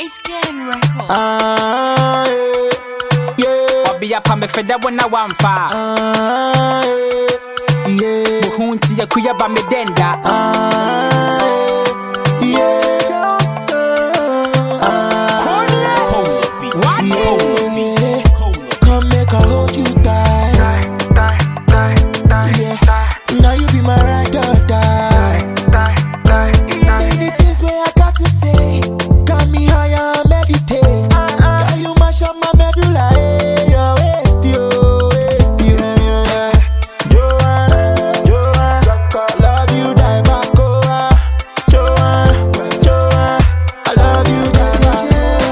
Eastern Records. Yeah. Obi ya pa me feda wona wamfa. Yeah. Buhunti ya kuya ba me denda. Yeah. Come make I hold you tight. Yeah. Now you be my ride or die. Many things where I got to say. Got me higher and meditate. Girl, you mash up my medulla. Hey, your waist, yeah. Joanne, sucker, love you, die back, oh. Joanne, I love you, die back.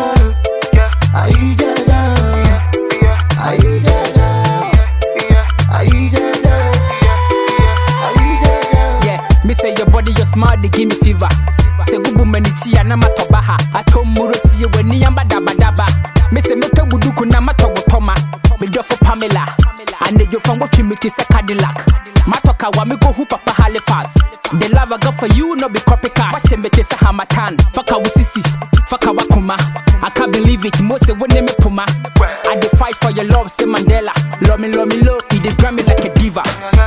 Me say your body, you're smart, they give me fever. Say gubu menichi ya na matobaha. Atomuro siye weni yamba daba daba. Me say mete buduku na matogo toma. Me do for Pamela. And you from what you make is a Cadillac. Matoka wa me go hu papa Halifax. The love I got for you no be copycat. Watch him make it a hamatan. Faka wusisi, faka wakuma. I can't believe it, most of when me puma. I dey fight for your love, say Mandela. Love me low, he dey grab me like a diva.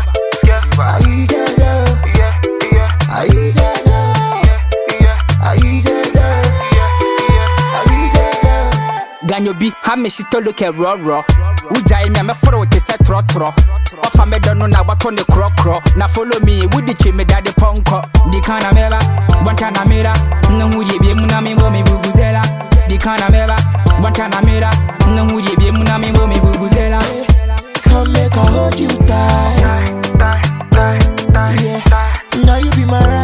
Ganyo bi ha me shito look at raw. Ujai me follow te set tro. Ofa me don't know na wato ne kro. Na follow me would the me daddy ponko. Di kana mera, bantana mera. Na huri bi mu na me bo me bubuzela. Di kana mera, bantana mera. Na huri bi mu na me bo me bubuzela. Come make I hold you tight. Yeah. Now you be my